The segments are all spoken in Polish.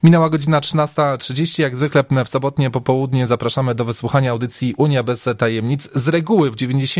Minęła godzina 13:30. Jak zwykle w sobotnie popołudnie zapraszamy do wysłuchania audycji Unia bez tajemnic. Z reguły w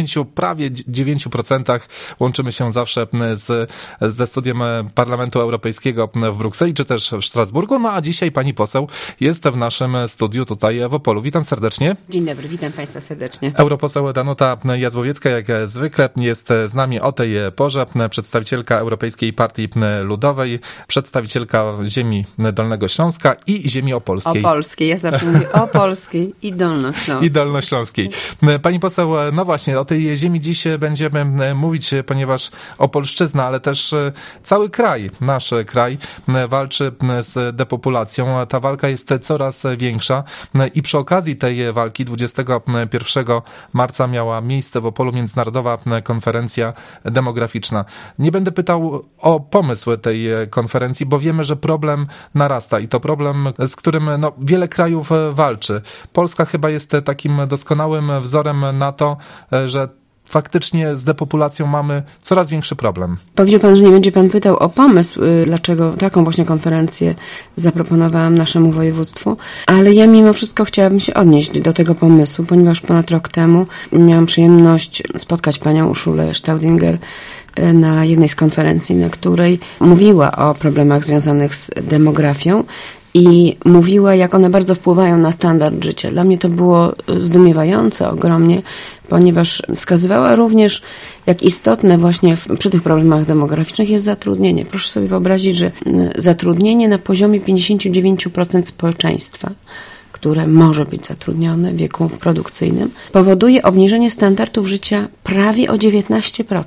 99% łączymy się zawsze ze studiem Parlamentu Europejskiego w Brukseli, czy też w Strasburgu. No a dzisiaj pani poseł jest w naszym studiu tutaj w Opolu. Witam serdecznie. Dzień dobry, witam państwa serdecznie. Europoseł Danuta Jazłowiecka jak zwykle jest z nami o tej porze. Przedstawicielka Europejskiej Partii Ludowej, przedstawicielka ziemi Dolnego Śląska i ziemi opolskiej. Opolskiej, ja zawsze mówię opolskiej i dolnośląskiej. I dolnośląskiej. Pani poseł, no właśnie, o tej ziemi dziś będziemy mówić, ponieważ Opolszczyzna, ale też cały kraj, nasz kraj walczy z depopulacją. Ta walka jest coraz większa i przy okazji tej walki 21 marca miała miejsce w Opolu Międzynarodowa Konferencja Demograficzna. Nie będę pytał o pomysł tej konferencji, bo wiemy, że problem narasta i to problem, z którym wiele krajów walczy. Polska chyba jest takim doskonałym wzorem na to, że faktycznie z depopulacją mamy coraz większy problem. Powiedział pan, że nie będzie pan pytał o pomysł, dlaczego taką właśnie konferencję zaproponowałam naszemu województwu, ale ja mimo wszystko chciałabym się odnieść do tego pomysłu, ponieważ ponad rok temu miałam przyjemność spotkać panią Urszulę Staudinger na jednej z konferencji, na której mówiła o problemach związanych z demografią i mówiła, jak one bardzo wpływają na standard życia. Dla mnie to było zdumiewające ogromnie, ponieważ wskazywała również, jak istotne właśnie przy tych problemach demograficznych jest zatrudnienie. Proszę sobie wyobrazić, że zatrudnienie na poziomie 59% społeczeństwa, które może być zatrudnione w wieku produkcyjnym, powoduje obniżenie standardów życia prawie o 19%.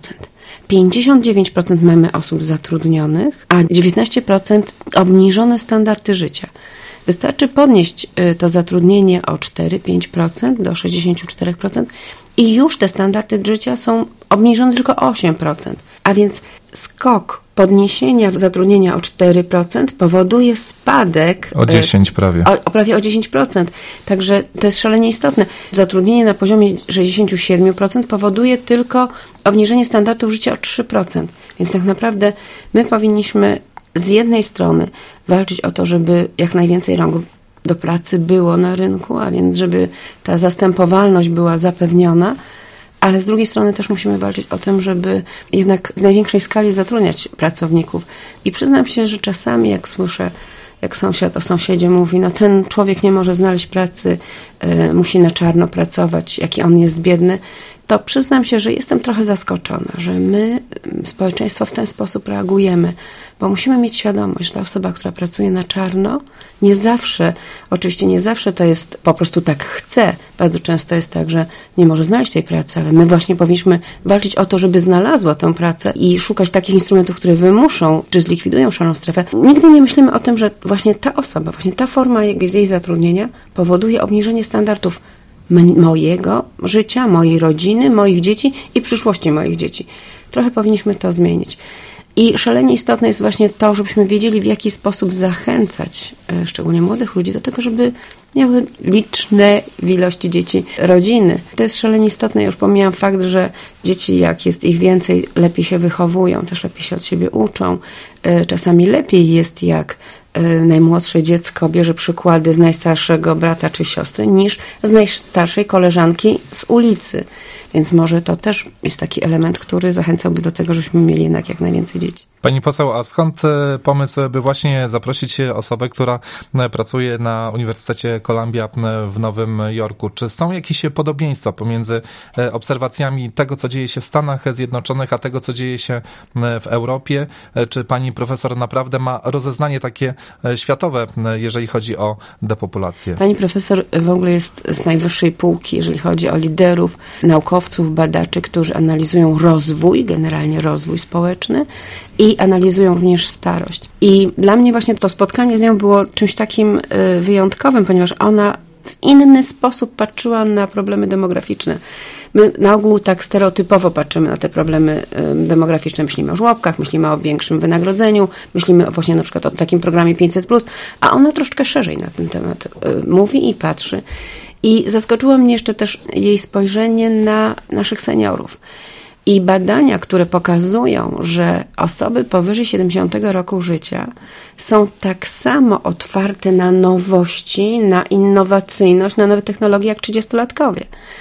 59% mamy osób zatrudnionych, a 19% obniżone standardy życia. Wystarczy podnieść to zatrudnienie o 4-5% do 64% i już te standardy życia są obniżone tylko o 8%. A więc skok podniesienia zatrudnienia o 4% powoduje spadek o 10 prawie. Prawie o 10%. Także to jest szalenie istotne. Zatrudnienie na poziomie 67% powoduje tylko obniżenie standardów życia o 3%. Więc tak naprawdę my powinniśmy z jednej strony walczyć o to, żeby jak najwięcej rąk do pracy było na rynku, a więc żeby ta zastępowalność była zapewniona, ale z drugiej strony też musimy walczyć o tym, żeby jednak w największej skali zatrudniać pracowników. I przyznam się, że czasami jak słyszę, jak sąsiad o sąsiedzie mówi, ten człowiek nie może znaleźć pracy, musi na czarno pracować, jaki on jest biedny, to przyznam się, że jestem trochę zaskoczona, że my, społeczeństwo, w ten sposób reagujemy, bo musimy mieć świadomość, że ta osoba, która pracuje na czarno, oczywiście nie zawsze to jest po prostu tak chce. Bardzo często jest tak, że nie może znaleźć tej pracy, ale my właśnie powinniśmy walczyć o to, żeby znalazła tę pracę i szukać takich instrumentów, które wymuszą, czy zlikwidują szarą strefę. Nigdy nie myślimy o tym, że właśnie ta osoba, właśnie ta forma jej zatrudnienia powoduje obniżenie standardów mojego życia, mojej rodziny, moich dzieci i przyszłości moich dzieci. Trochę powinniśmy to zmienić. I szalenie istotne jest właśnie to, żebyśmy wiedzieli, w jaki sposób zachęcać szczególnie młodych ludzi do tego, żeby miały liczne w ilości dzieci rodziny. To jest szalenie istotne. Ja już pomijam fakt, że dzieci, jak jest ich więcej, lepiej się wychowują, też lepiej się od siebie uczą. Czasami lepiej jest, jak najmłodsze dziecko bierze przykłady z najstarszego brata czy siostry, niż z najstarszej koleżanki z ulicy. Więc może to też jest taki element, który zachęcałby do tego, żebyśmy mieli jednak jak najwięcej dzieci. Pani poseł, a skąd pomysł, by właśnie zaprosić osobę, która pracuje na Uniwersytecie Columbia w Nowym Jorku? Czy są jakieś podobieństwa pomiędzy obserwacjami tego, co dzieje się w Stanach Zjednoczonych, a tego, co dzieje się w Europie? Czy pani profesor naprawdę ma rozeznanie takie światowe, jeżeli chodzi o depopulację? Pani profesor w ogóle jest z najwyższej półki, jeżeli chodzi o liderów, naukowców, badaczy, którzy analizują rozwój, generalnie rozwój społeczny i analizują również starość. I dla mnie właśnie to spotkanie z nią było czymś takim wyjątkowym, ponieważ ona w inny sposób patrzyła na problemy demograficzne. My na ogół tak stereotypowo patrzymy na te problemy demograficzne. Myślimy o żłobkach, myślimy o większym wynagrodzeniu, myślimy właśnie na przykład o takim programie 500+, a ona troszkę szerzej na ten temat mówi i patrzy. I zaskoczyło mnie jeszcze też jej spojrzenie na naszych seniorów. I badania, które pokazują, że osoby powyżej 70 roku życia są tak samo otwarte na nowości, na innowacyjność, na nowe technologie jak 30-latkowie.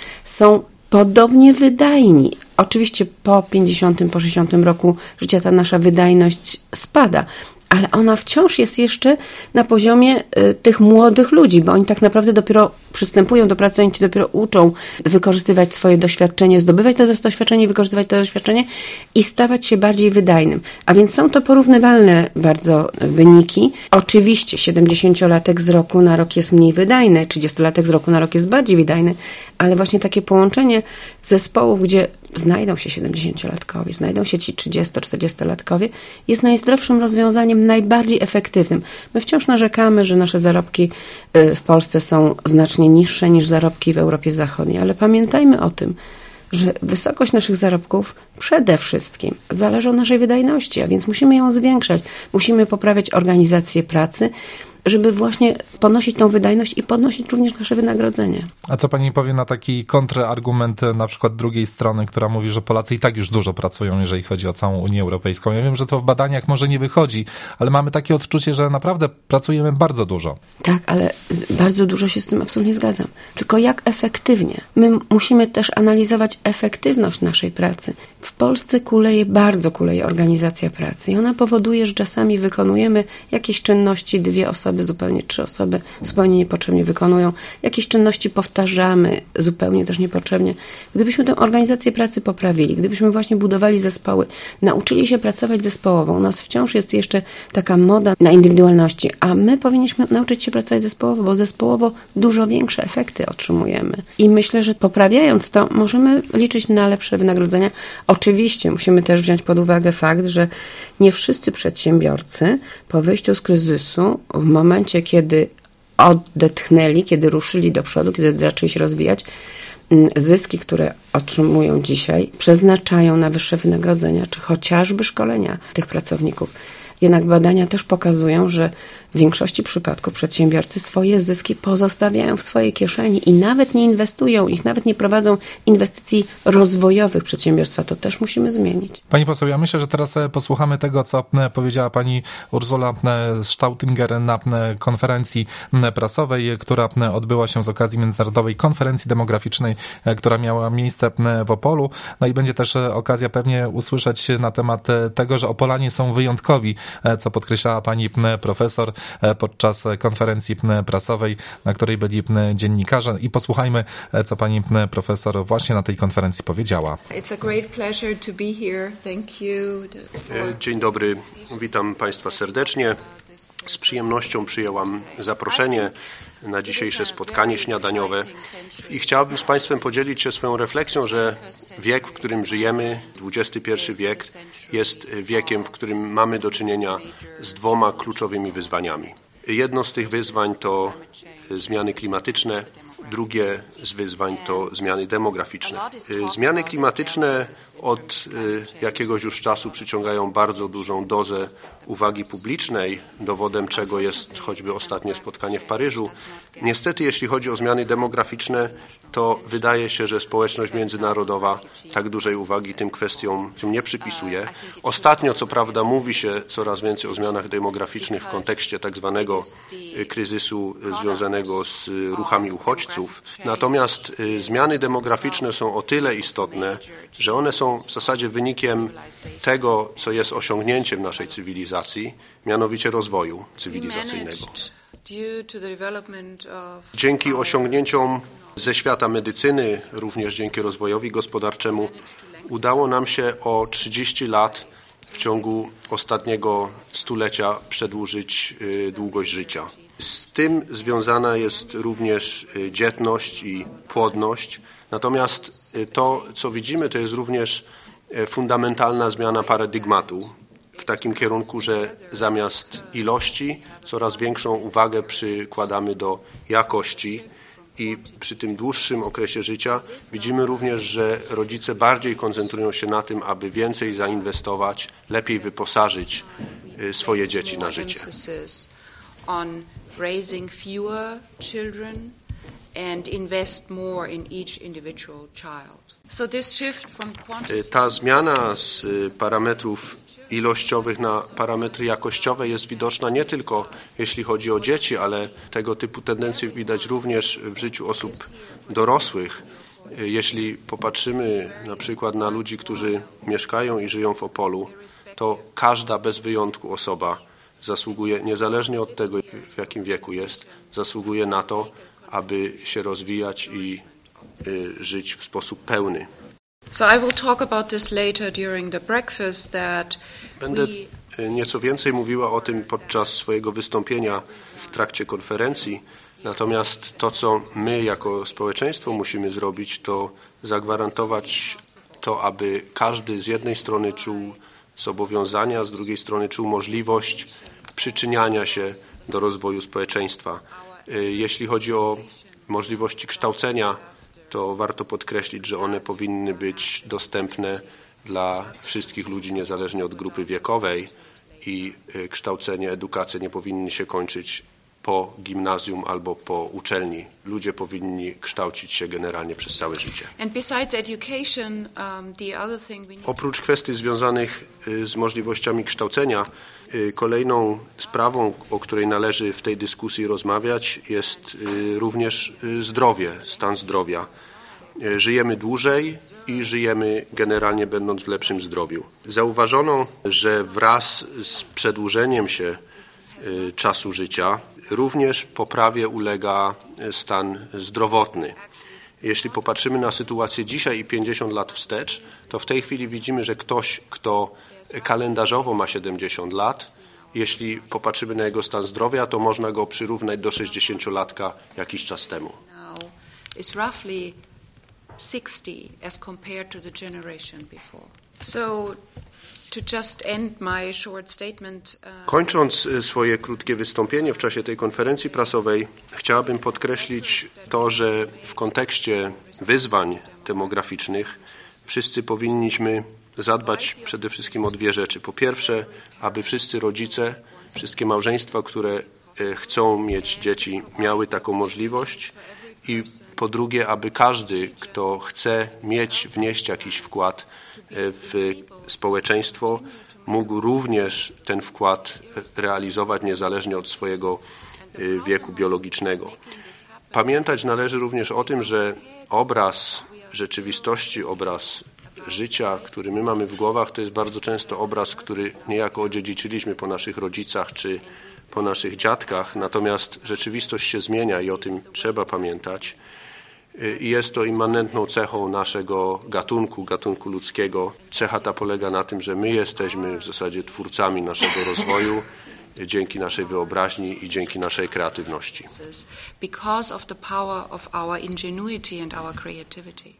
Są podobnie wydajni. Oczywiście po 50, po 60 roku życia ta nasza wydajność spada, ale ona wciąż jest jeszcze na poziomie tych młodych ludzi, bo oni tak naprawdę dopiero przystępują do pracy, oni się dopiero uczą wykorzystywać swoje doświadczenie, zdobywać to doświadczenie, wykorzystywać to doświadczenie i stawać się bardziej wydajnym. A więc są to porównywalne bardzo wyniki. Oczywiście 70-latek z roku na rok jest mniej wydajny, 30-latek z roku na rok jest bardziej wydajny, ale właśnie takie połączenie zespołów, gdzie znajdą się 70-latkowie, znajdą się ci 30-40-latkowie, jest najzdrowszym rozwiązaniem, najbardziej efektywnym. My wciąż narzekamy, że nasze zarobki w Polsce są znacznie niższe niż zarobki w Europie Zachodniej, ale pamiętajmy o tym, że wysokość naszych zarobków przede wszystkim zależy od naszej wydajności, a więc musimy ją zwiększać, musimy poprawiać organizację pracy, żeby właśnie podnosić tą wydajność i podnosić również nasze wynagrodzenie. A co pani powie na taki kontrargument na przykład drugiej strony, która mówi, że Polacy i tak już dużo pracują, jeżeli chodzi o całą Unię Europejską? Ja wiem, że to w badaniach może nie wychodzi, ale mamy takie odczucie, że naprawdę pracujemy bardzo dużo. Tak, ale bardzo dużo się z tym absolutnie zgadzam. Tylko jak efektywnie? My musimy też analizować efektywność naszej pracy. W Polsce bardzo kuleje organizacja pracy i ona powoduje, że czasami wykonujemy jakieś czynności, 2 osoby, zupełnie 3 osoby zupełnie niepotrzebnie wykonują. Jakieś czynności powtarzamy zupełnie też niepotrzebnie. Gdybyśmy tę organizację pracy poprawili, gdybyśmy właśnie budowali zespoły, nauczyli się pracować zespołowo, u nas wciąż jest jeszcze taka moda na indywidualności, a my powinniśmy nauczyć się pracować zespołowo, bo zespołowo dużo większe efekty otrzymujemy. I myślę, że poprawiając to, możemy liczyć na lepsze wynagrodzenia. Oczywiście musimy też wziąć pod uwagę fakt, że nie wszyscy przedsiębiorcy po wyjściu z kryzysu, w momencie, kiedy odetchnęli, kiedy ruszyli do przodu, kiedy zaczęli się rozwijać, zyski, które otrzymują dzisiaj, przeznaczają na wyższe wynagrodzenia, czy chociażby szkolenia tych pracowników. Jednak badania też pokazują, że w większości przypadków przedsiębiorcy swoje zyski pozostawiają w swojej kieszeni i nawet nie inwestują ich, nawet nie prowadzą inwestycji rozwojowych przedsiębiorstwa. To też musimy zmienić. Pani poseł, ja myślę, że teraz posłuchamy tego, co powiedziała pani Ursula Staudinger na konferencji prasowej, która odbyła się z okazji Międzynarodowej Konferencji Demograficznej, która miała miejsce w Opolu. No i będzie też okazja pewnie usłyszeć na temat tego, że Opolanie są wyjątkowi, co podkreślała pani profesor podczas konferencji prasowej, na której byli dziennikarze, i posłuchajmy, co pani profesor właśnie na tej konferencji powiedziała. Dzień dobry, witam Państwa serdecznie. Z przyjemnością przyjęłam zaproszenie na dzisiejsze spotkanie śniadaniowe i chciałabym z Państwem podzielić się swoją refleksją, że wiek, w którym żyjemy, XXI wiek, jest wiekiem, w którym mamy do czynienia z 2 kluczowymi wyzwaniami. Jedno z tych wyzwań to zmiany klimatyczne, drugie z wyzwań to zmiany demograficzne. Zmiany klimatyczne od jakiegoś już czasu przyciągają bardzo dużą dozę uwagi publicznej, dowodem czego jest choćby ostatnie spotkanie w Paryżu. Niestety, jeśli chodzi o zmiany demograficzne, to wydaje się, że społeczność międzynarodowa tak dużej uwagi tym kwestiom nie przypisuje. Ostatnio, co prawda, mówi się coraz więcej o zmianach demograficznych w kontekście tak zwanego kryzysu związanego z ruchami uchodźców. Natomiast zmiany demograficzne są o tyle istotne, że one są w zasadzie wynikiem tego, co jest osiągnięciem naszej cywilizacji, mianowicie rozwoju cywilizacyjnego. Dzięki osiągnięciom ze świata medycyny, również dzięki rozwojowi gospodarczemu, udało nam się o 30 lat w ciągu ostatniego stulecia przedłużyć długość życia. Z tym związana jest również dzietność i płodność. Natomiast to, co widzimy, to jest również fundamentalna zmiana paradygmatu w takim kierunku, że zamiast ilości coraz większą uwagę przykładamy do jakości i przy tym dłuższym okresie życia widzimy również, że rodzice bardziej koncentrują się na tym, aby więcej zainwestować, lepiej wyposażyć swoje dzieci na życie. and invest more in each individual child. So this shift from quantity... Ta zmiana z parametrów ilościowych na parametry jakościowe jest widoczna nie tylko jeśli chodzi o dzieci, ale tego typu tendencje widać również w życiu osób dorosłych. Jeśli popatrzymy na przykład na ludzi, którzy mieszkają i żyją w Opolu, to każda bez wyjątku osoba zasługuje, niezależnie od tego, w jakim wieku jest, zasługuje na to, aby się rozwijać i żyć w sposób pełny. So I will talk about this later during the breakfast that Będę nieco więcej mówiła o tym podczas swojego wystąpienia w trakcie konferencji. Natomiast to, co my jako społeczeństwo musimy zrobić, to zagwarantować to, aby każdy z jednej strony czuł zobowiązania, z drugiej strony czuł możliwość przyczyniania się do rozwoju społeczeństwa. Jeśli chodzi o możliwości kształcenia, to warto podkreślić, że one powinny być dostępne dla wszystkich ludzi niezależnie od grupy wiekowej i kształcenie, edukacja nie powinny się kończyć po gimnazjum albo po uczelni. Ludzie powinni kształcić się generalnie przez całe życie. Oprócz kwestii związanych z możliwościami kształcenia, kolejną sprawą, o której należy w tej dyskusji rozmawiać, jest również zdrowie, stan zdrowia. Żyjemy dłużej i żyjemy generalnie będąc w lepszym zdrowiu. Zauważono, że wraz z przedłużeniem się czasu życia również poprawie ulega stan zdrowotny. Jeśli popatrzymy na sytuację dzisiaj i 50 lat wstecz, to w tej chwili widzimy, że ktoś, kto kalendarzowo ma 70 lat, jeśli popatrzymy na jego stan zdrowia, to można go przyrównać do 60-latka jakiś czas temu. Is roughly 60 as compared to the generation before. So to just end my short statement. Kończąc swoje krótkie wystąpienie w czasie tej konferencji prasowej, chciałabym podkreślić to, że w kontekście wyzwań demograficznych wszyscy powinniśmy zadbać przede wszystkim o dwie rzeczy. Po pierwsze, aby wszyscy rodzice, wszystkie małżeństwa, które chcą mieć dzieci, miały taką możliwość. I po drugie, aby każdy, kto chce wnieść jakiś wkład w społeczeństwo, mógł również ten wkład realizować niezależnie od swojego wieku biologicznego. Pamiętać należy również o tym, że obraz rzeczywistości, obraz życia, który my mamy w głowach, to jest bardzo często obraz, który niejako odziedziczyliśmy po naszych rodzicach czy po naszych dziadkach, natomiast rzeczywistość się zmienia i o tym trzeba pamiętać. I jest to immanentną cechą naszego gatunku ludzkiego. Cecha ta polega na tym, że my jesteśmy w zasadzie twórcami naszego rozwoju dzięki naszej wyobraźni i dzięki naszej kreatywności. Because of the power of our ingenuity and our creativity.